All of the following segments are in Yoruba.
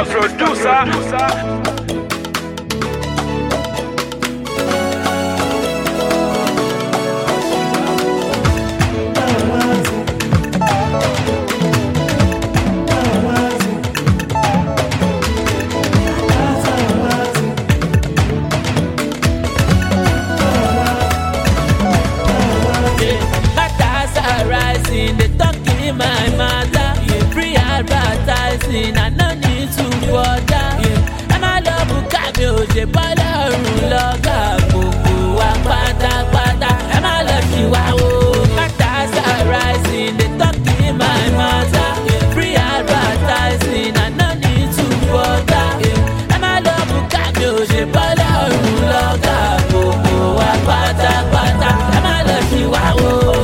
Mr. Producer. They talking my mother, free advertising, I no need to bother. I'm a love who got me, oh, she bought a ruler, wa pátápátá. I'm a love you, wow, matters are rising. They talking my mother, free advertising, I no need to bother. I'm a love who got me, oh, she bought a ruler, wa pátápátá. I'm a love you, wow.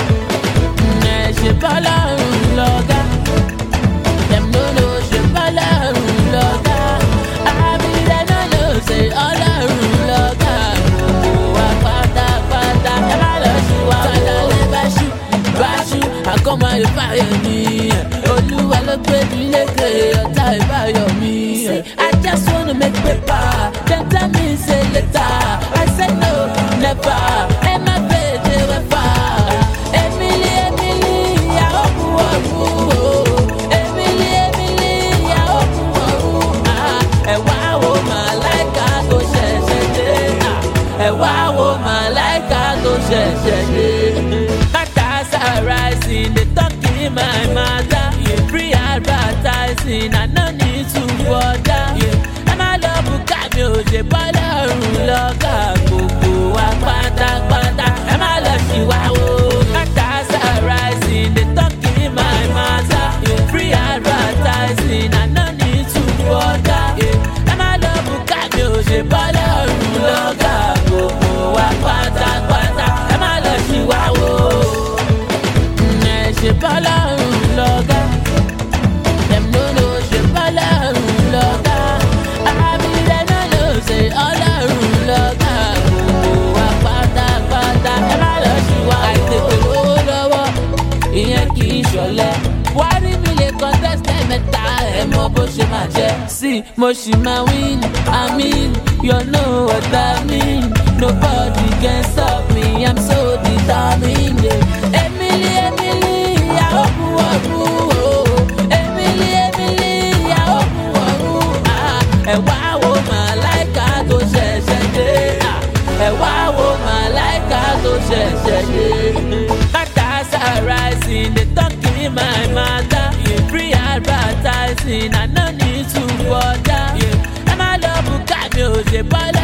Ọlọ́run lọ́gá, dem no know ṣe bọ́lọ́run lọ́gá, àbílẹ̀ no know say ọlọ́run lọ́gá, gbogbo wa pátápátá, ẹ má lọ sí wa tọ́lọ́lẹ́ báṣú, àkọ́mọ ìbáyọ̀ mi, olúwa ló gbé mi lékè, ọ̀tá ìbáyọ̀ mi. I just wanna make paper, dem tell me say later, I say no, never, ẹ má bèèrè wẹ́fà. Matters are rising, they talking my mother, free advertising, I no need to bother. I'm a love who got me, oh, she bought a ruler, gbogbo wa pátápátá. I'm a love you, wow. Matters are rising, they talking my mother, free advertising, I no need to bother. I'm a love who got me, oh, she bought a ruler, gbogbo wa pátápátá. I'm a love you, wow. She bọ́lọ́run lọ́gá, dem no know she bọ́lọ́run lọ́gá, àbílẹ̀ no know say ọlọ́run lọ́gá, gbogbo wa pátápátá. Ẹ má lọ sí wa àìtètè lówó lọ́wọ́, ìyẹn kì í ṣọ̀lẹ. Buhari mi lè contest mẹ́ta, ẹ mọ bó ṣe máa jẹ́. Sí mo ṣì máa win, I mean, you know what I mean. Nobody can stop me, I'm so determined. Emily, I hope you are. Emily, I hope you are. Ẹ wá wo màláìka tó ṣẹ̀ṣẹ̀ dé. Ẹ wá wo màláìka tó ṣẹ̀ṣẹ̀ dé. Matters are rising, they talking my mother, free advertising, I no need to bother. I'm a love who got me, oh, she bother.